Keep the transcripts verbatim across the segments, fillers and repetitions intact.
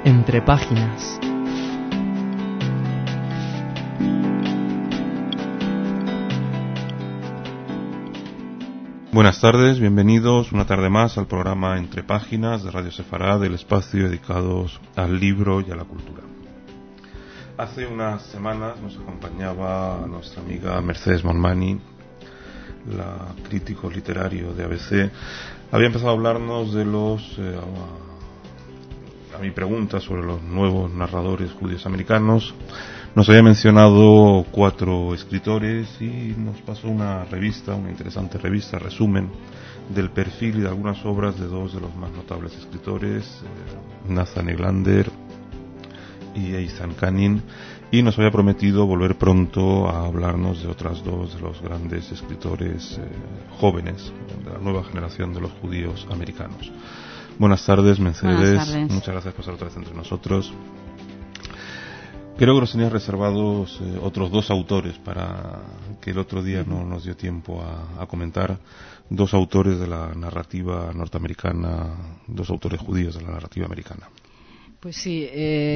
Entre páginas. Buenas tardes, bienvenidos una tarde más al programa Entre Páginas de Radio Sefarad, el espacio dedicado al libro y a la cultura. Hace unas semanas nos acompañaba nuestra amiga Mercedes Monmani, la crítico literario de A B C. Había empezado a hablarnos de los, eh, a, a mi pregunta sobre los nuevos narradores judíos americanos. Nos había mencionado cuatro escritores y nos pasó una revista, una interesante revista, resumen del perfil y de algunas obras de dos de los más notables escritores, eh, Nathan Eglander y Ethan Canin, y nos había prometido volver pronto a hablarnos de otras dos de los grandes escritores eh, jóvenes de la nueva generación de los judíos americanos. Buenas tardes, Mercedes. Buenas tardes. Muchas gracias por estar otra vez entre nosotros. Creo que nos tenías reservados eh, otros dos autores para que el otro día no nos dio tiempo a, a comentar. Dos autores de la narrativa norteamericana, dos autores judíos de la narrativa americana. Pues sí,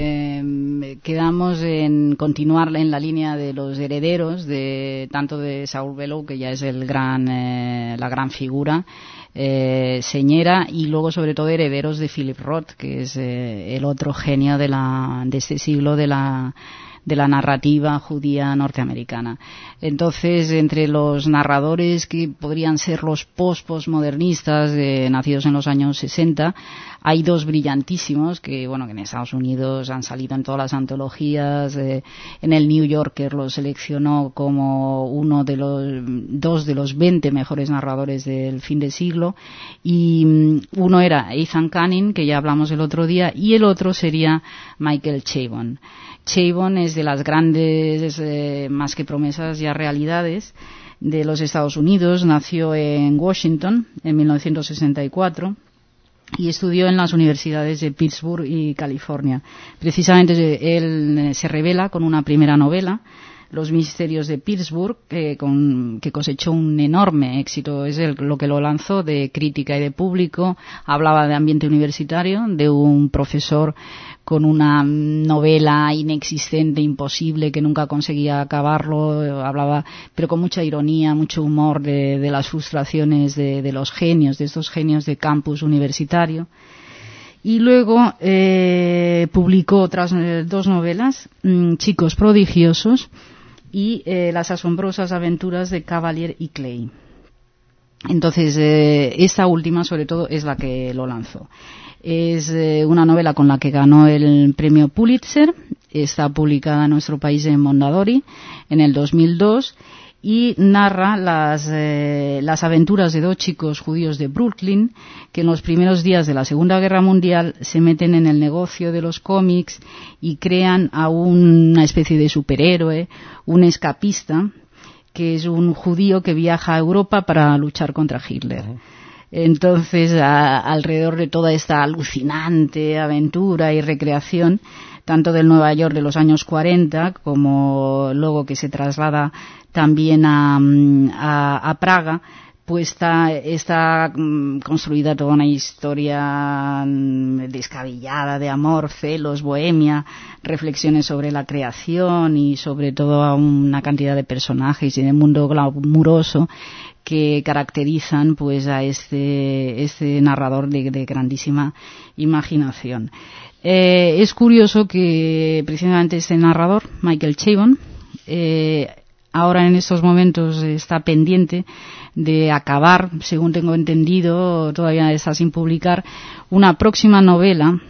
eh, quedamos en continuar en la línea de los herederos, de tanto de Saul Bellow, que ya es el gran, eh, la gran figura, eh, señera, y luego sobre todo herederos de Philip Roth, que es eh, el otro genio de, la, de este siglo de la de la narrativa judía norteamericana. Entonces, entre los narradores que podrían ser los post-postmodernistas eh, nacidos en los años sesenta, hay dos brillantísimos que, bueno, que en Estados Unidos han salido en todas las antologías. Eh, en el New Yorker los seleccionó como uno de los dos de los veinte mejores narradores del fin de siglo, y um, uno era Ethan Canin, que ya hablamos el otro día, y el otro sería Michael Chabon. Chabon es de las grandes, eh, más que promesas, ya realidades de los Estados Unidos. Nació en Washington en mil novecientos sesenta y cuatro y estudió en las universidades de Pittsburgh y California. Precisamente él se revela con una primera novela, Los misterios de Pittsburgh, que, con, que cosechó un enorme éxito. Es el, lo que lo lanzó de crítica y de público. Hablaba de ambiente universitario, de un profesor con una novela inexistente, imposible, que nunca conseguía acabarlo. Hablaba, pero con mucha ironía, mucho humor, de, de las frustraciones de, de los genios, de estos genios de campus universitario. Y luego eh, publicó otras eh, dos novelas, mmm, Chicos prodigiosos y eh, Las asombrosas aventuras de Cavalier y Clay. Entonces, eh, esta última, sobre todo, es la que lo lanzó. Es eh, una novela con la que ganó el premio Pulitzer. Está publicada en nuestro país en Mondadori en el dos mil dos y narra las, eh, las aventuras de dos chicos judíos de Brooklyn que en los primeros días de la Segunda Guerra Mundial se meten en el negocio de los cómics y crean a una especie de superhéroe, un escapista, que es un judío que viaja a Europa para luchar contra Hitler. Uh-huh. Entonces, a, alrededor de toda esta alucinante aventura y recreación, tanto del Nueva York de los años cuarenta, como luego que se traslada también a, a, a Praga, pues está, está construida toda una historia descabellada de amor, celos, bohemia, reflexiones sobre la creación y sobre todo una cantidad de personajes y de mundo glamuroso que caracterizan pues a este, este narrador de, de grandísima imaginación. Eh, es curioso que precisamente este narrador, Michael Chabon, eh, ahora en estos momentos está pendiente de acabar, según tengo entendido, todavía está sin publicar, una próxima novela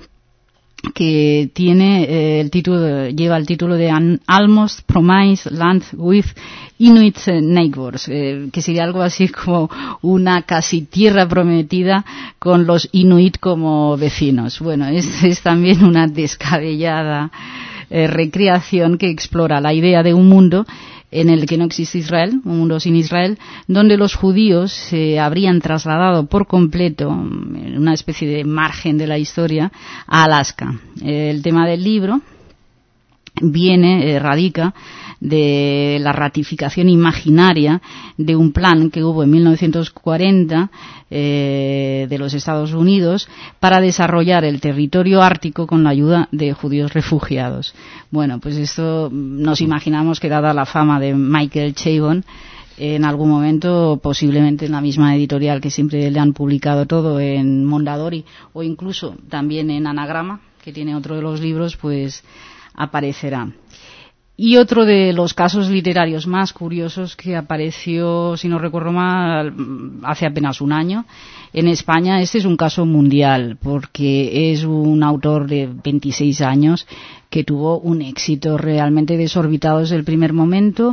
que tiene eh, el título, lleva el título de An Almost Promised Land with Inuit Neighbors, eh, que sería algo así como una casi tierra prometida con los Inuit como vecinos. Bueno, es, es también una descabellada eh, recreación que explora la idea de un mundo en el que no existe Israel, un mundo sin Israel, donde los judíos se habrían trasladado por completo, en una especie de margen de la historia, a Alaska. El tema del libro viene, eh, radica de la ratificación imaginaria de un plan que hubo en mil novecientos cuarenta eh, de los Estados Unidos para desarrollar el territorio ártico con la ayuda de judíos refugiados. Bueno, pues esto nos imaginamos que, dada la fama de Michael Chabon, en algún momento, posiblemente en la misma editorial que siempre le han publicado todo, en Mondadori, o incluso también en Anagrama, que tiene otro de los libros, pues aparecerá. Y otro de los casos literarios más curiosos que apareció, si no recuerdo mal, hace apenas un año en España. Este es un caso mundial, porque es un autor de veintiséis años que tuvo un éxito realmente desorbitado desde el primer momento.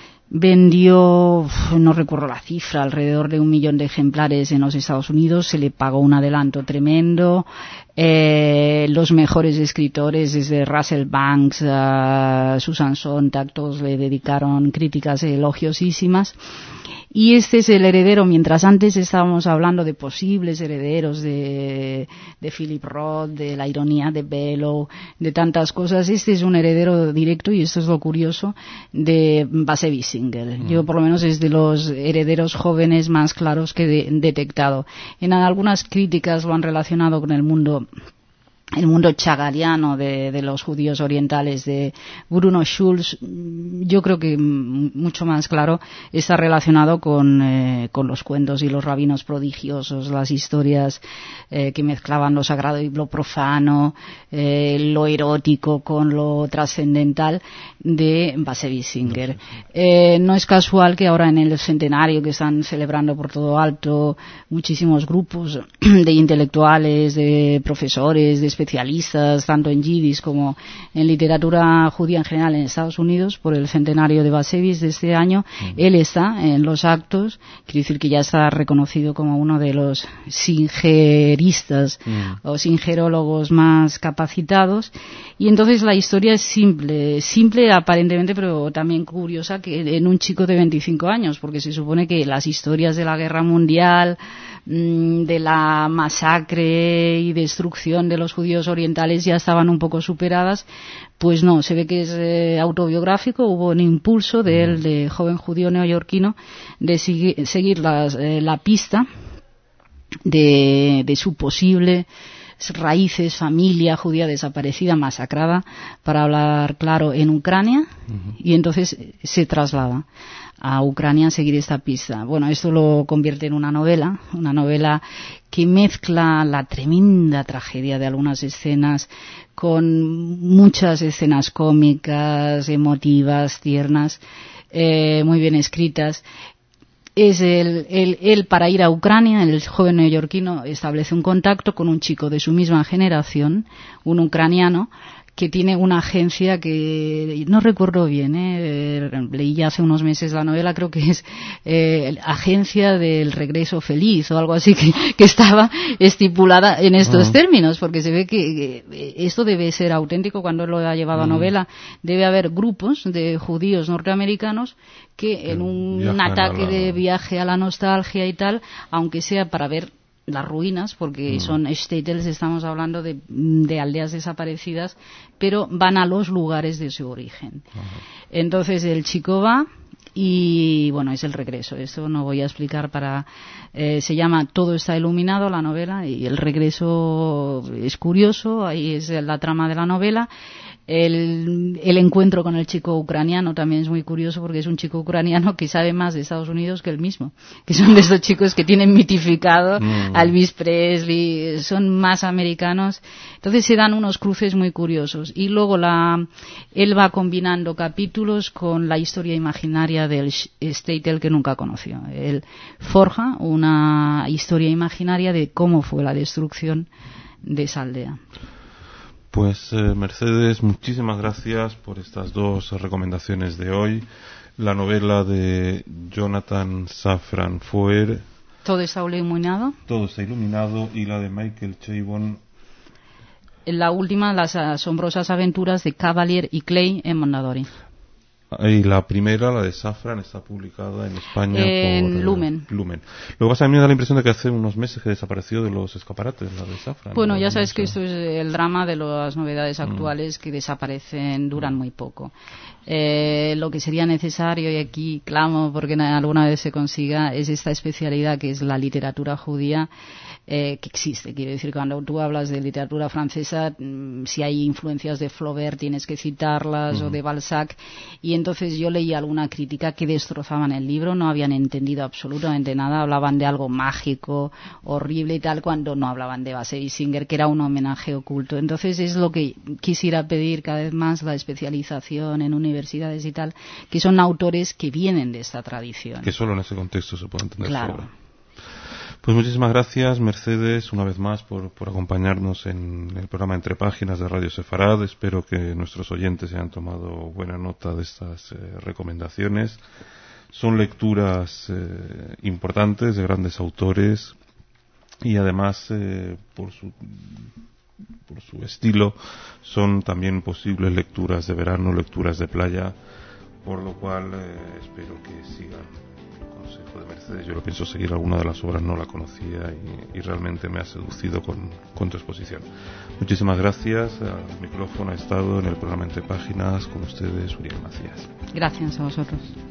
Vendió, no recuerdo la cifra, alrededor de un millón de ejemplares en los Estados Unidos. Se le pagó un adelanto tremendo. Eh, los mejores escritores, desde Russell Banks a Susan Sontag, todos le dedicaron críticas elogiosísimas. Y este es el heredero, mientras antes estábamos hablando de posibles herederos de, de Philip Roth, de la ironía de Bellow, de tantas cosas. Este es un heredero directo, y esto es lo curioso, de Bashevis Singer. Mm. Yo, por lo menos, es de los herederos jóvenes más claros que he detectado. En algunas críticas lo han relacionado con el mundo el mundo chagariano de, de los judíos orientales de Bruno Schulz. Yo creo que mucho más claro está relacionado con, eh, con los cuentos y los rabinos prodigiosos, las historias eh, que mezclaban lo sagrado y lo profano, eh, lo erótico con lo trascendental de Bashevis Singer. Eh, no es casual que ahora, en el centenario que están celebrando por todo alto muchísimos grupos de intelectuales, de profesores, de especialistas, tanto en yiddish como en literatura judía en general en Estados Unidos, por el centenario de Bashevis de este año, mm. él está en los actos. Quiere decir que ya está reconocido como uno de los singeristas mm. o singerólogos más capacitados. Y entonces la historia es simple, simple aparentemente, pero también curiosa, que en un chico de veinticinco años, porque se supone que las historias de la guerra mundial, de la masacre y destrucción de los judíos orientales ya estaban un poco superadas. Pues no, se ve que es eh, autobiográfico. Hubo un impulso de él, de joven judío neoyorquino, de sigui- seguir las, eh, la pista de, de su posible raíces, familia judía desaparecida, masacrada, para hablar claro, en Ucrania, uh-huh. y entonces se traslada a Ucrania a seguir esta pista. Bueno, esto lo convierte en una novela, una novela que mezcla la tremenda tragedia de algunas escenas con muchas escenas cómicas, emotivas, tiernas, eh, muy bien escritas. Es el, el, él, para ir a Ucrania, el joven neoyorquino establece un contacto con un chico de su misma generación, un ucraniano, que tiene una agencia que no recuerdo bien, ¿eh? leí ya hace unos meses la novela, creo que es eh, Agencia del Regreso Feliz o algo así, que, que estaba estipulada en estos uh-huh. términos, porque se ve que, que esto debe ser auténtico. Cuando lo ha llevado uh-huh. a novela, debe haber grupos de judíos norteamericanos que en un, un ataque la... de viaje a la nostalgia y tal, aunque sea para ver las ruinas, porque mm. son shtetls, estamos hablando de, de aldeas desaparecidas, pero van a los lugares de su origen. Uh-huh. Entonces el chico va y, bueno, es el regreso. Esto no voy a explicar para... Eh, se llama Todo está iluminado, la novela, y el regreso es curioso. Ahí es la trama de la novela. El, el encuentro con el chico ucraniano también es muy curioso, porque es un chico ucraniano que sabe más de Estados Unidos que él mismo, que son de estos chicos que tienen mitificado mm. a Elvis Presley, son más americanos. Entonces se dan unos cruces muy curiosos, y luego la, él va combinando capítulos con la historia imaginaria del shtetl que nunca conoció. Él forja una historia imaginaria de cómo fue la destrucción de esa aldea. Pues eh, Mercedes, muchísimas gracias por estas dos recomendaciones de hoy. La novela de Jonathan Safran Foer, Todo está iluminado. Todo está iluminado, y la de Michael Chabon, la última, Las asombrosas aventuras de Cavalier y Clay, en Mondadori. Y la primera, la de Safran, está publicada en España en por Lumen. Lumen. Lo que pasa, a mí me da la impresión de que hace unos meses que desapareció de los escaparates, la de Safran. Bueno, ¿no? ya sabes O sea, que esto es el drama de las novedades actuales, mm. que desaparecen, duran muy poco. Eh, lo que sería necesario, y aquí clamo porque alguna vez se consiga, es esta especialidad que es la literatura judía, eh, que existe. Quiero decir, cuando tú hablas de literatura francesa, mmm, si hay influencias de Flaubert tienes que citarlas, uh-huh. o de Balzac, y entonces yo leí alguna crítica que destrozaban el libro, no habían entendido absolutamente nada, hablaban de algo mágico, horrible y tal, cuando no hablaban de Basset y Singer, que era un homenaje oculto. Entonces es lo que quisiera pedir cada vez más, la especialización en universidades y tal, que son autores que vienen de esta tradición. Que solo en ese contexto se puede entender. Claro. Sobre. Pues muchísimas gracias, Mercedes, una vez más por, por acompañarnos en el programa Entre Páginas de Radio Sefarad. Espero que nuestros oyentes hayan tomado buena nota de estas eh, recomendaciones. Son lecturas eh, importantes de grandes autores y además eh, por su por su estilo son también posibles lecturas de verano, lecturas de playa, por lo cual eh, espero que sigan consejo de Mercedes. Yo lo pienso seguir, alguna de las obras no la conocía y, y realmente me ha seducido con, con tu exposición. Muchísimas gracias. Al micrófono ha estado en el programa Entre Páginas con ustedes Uriel Macías. Gracias a vosotros.